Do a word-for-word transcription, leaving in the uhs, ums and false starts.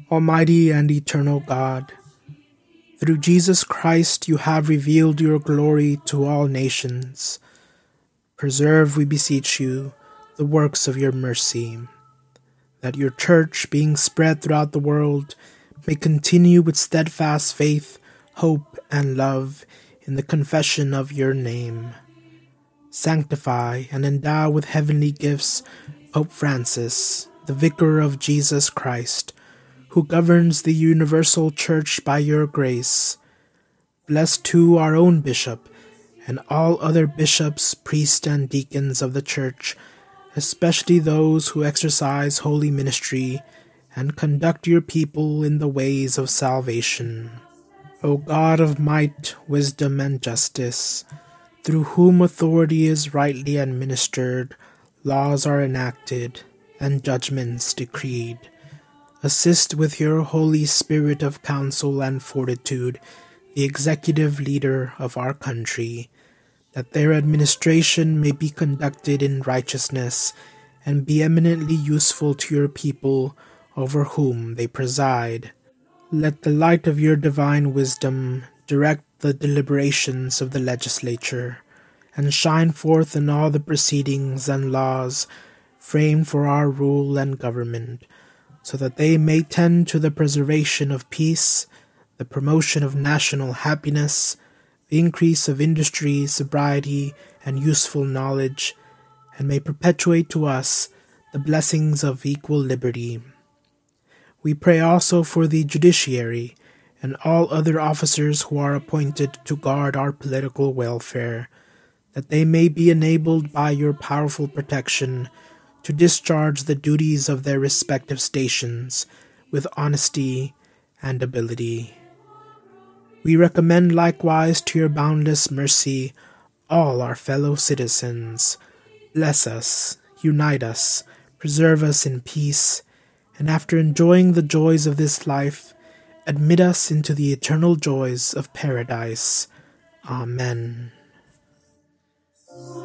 Almighty and eternal God, through Jesus Christ you have revealed your glory to all nations. Preserve, we beseech you, the works of your mercy, that your church, being spread throughout the world, may continue with steadfast faith, hope, and love in the confession of your name. Sanctify and endow with heavenly gifts Pope Francis, the Vicar of Jesus Christ, who governs the universal church by your grace. Bless too our own bishop, and all other bishops, priests, and deacons of the church, especially those who exercise holy ministry and conduct your people in the ways of salvation. O God of might, wisdom, and justice, through whom authority is rightly administered, laws are enacted, and judgments decreed, assist with your Holy Spirit of counsel and fortitude the executive leader of our country, that their administration may be conducted in righteousness and be eminently useful to your people over whom they preside. Let the light of your divine wisdom direct the deliberations of the legislature, and shine forth in all the proceedings and laws framed for our rule and government, so that they may tend to the preservation of peace, the promotion of national happiness, the increase of industry, sobriety, and useful knowledge, and may perpetuate to us the blessings of equal liberty. We pray also for the judiciary and all other officers who are appointed to guard our political welfare, that they may be enabled by your powerful protection to discharge the duties of their respective stations with honesty and ability. We recommend likewise to your boundless mercy all our fellow citizens. Bless us, unite us, preserve us in peace, and after enjoying the joys of this life, admit us into the eternal joys of paradise. Amen.